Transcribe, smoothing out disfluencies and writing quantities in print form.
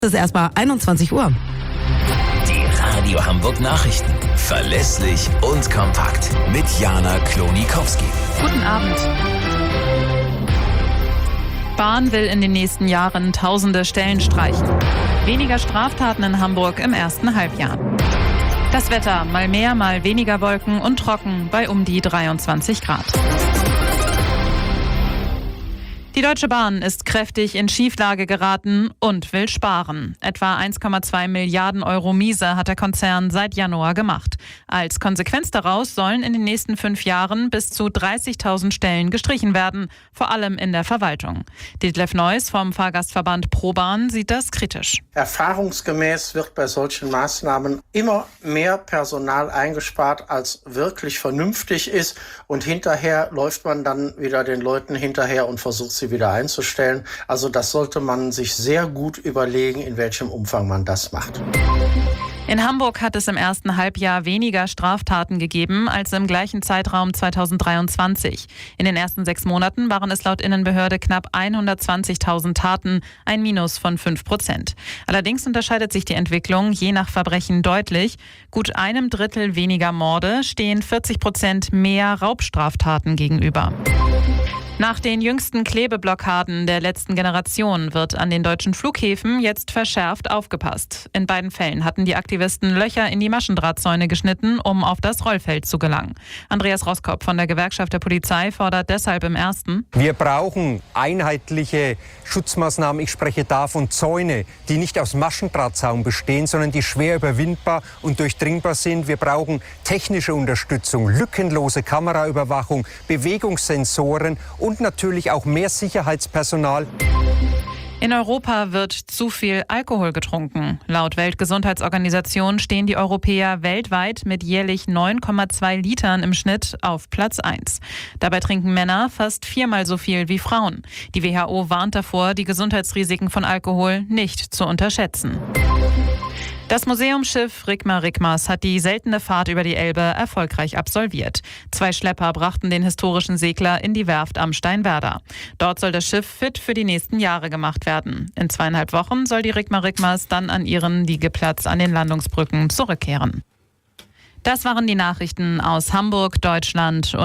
Es ist erstmal 21 Uhr. Die Radio Hamburg Nachrichten. Verlässlich und kompakt. Mit Jana Klonikowski. Guten Abend. Bahn will in den nächsten Jahren tausende Stellen streichen. Weniger Straftaten in Hamburg im ersten Halbjahr. Das Wetter, mal mehr, mal weniger Wolken und trocken bei um die 23 Grad. Die Deutsche Bahn ist kräftig in Schieflage geraten und will sparen. Etwa 1,2 Milliarden Euro Miese hat der Konzern seit Januar gemacht. Als Konsequenz daraus sollen in den nächsten 5 Jahren bis zu 30.000 Stellen gestrichen werden, vor allem in der Verwaltung. Detlef Neuss vom Fahrgastverband ProBahn sieht das kritisch. Erfahrungsgemäß wird bei solchen Maßnahmen immer mehr Personal eingespart, als wirklich vernünftig ist. Und hinterher läuft man dann wieder den Leuten hinterher und versucht sie wieder einzustellen. Also das sollte man sich sehr gut überlegen, in welchem Umfang man das macht. In Hamburg hat es im ersten Halbjahr weniger Straftaten gegeben als im gleichen Zeitraum 2023. In den ersten 6 Monaten waren es laut Innenbehörde knapp 120.000 Taten, ein Minus von 5%. Allerdings unterscheidet sich die Entwicklung je nach Verbrechen deutlich. Gut 1/3 weniger Morde stehen 40% mehr Raubstraftaten gegenüber. Nach den jüngsten Klebeblockaden der letzten Generation wird an den deutschen Flughäfen jetzt verschärft aufgepasst. In beiden Fällen hatten die Aktivisten Löcher in die Maschendrahtzäune geschnitten, um auf das Rollfeld zu gelangen. Andreas Roskopf von der Gewerkschaft der Polizei fordert deshalb im ersten: Wir brauchen einheitliche Schutzmaßnahmen. Ich spreche da von Zäune, die nicht aus Maschendrahtzaun bestehen, sondern die schwer überwindbar und durchdringbar sind. Wir brauchen technische Unterstützung, lückenlose Kameraüberwachung, Bewegungssensoren und natürlich auch mehr Sicherheitspersonal. In Europa wird zu viel Alkohol getrunken. Laut Weltgesundheitsorganisation stehen die Europäer weltweit mit jährlich 9,2 Litern im Schnitt auf Platz 1. Dabei trinken Männer fast 4-mal so viel wie Frauen. Die WHO warnt davor, die Gesundheitsrisiken von Alkohol nicht zu unterschätzen. Das Museumsschiff Rigma Rigmas hat die seltene Fahrt über die Elbe erfolgreich absolviert. 2 Schlepper brachten den historischen Segler in die Werft am Steinwerder. Dort soll das Schiff fit für die nächsten Jahre gemacht werden. In 2,5 Wochen soll die Rigma Rigmas dann an ihren Liegeplatz an den Landungsbrücken zurückkehren. Das waren die Nachrichten aus Hamburg, Deutschland und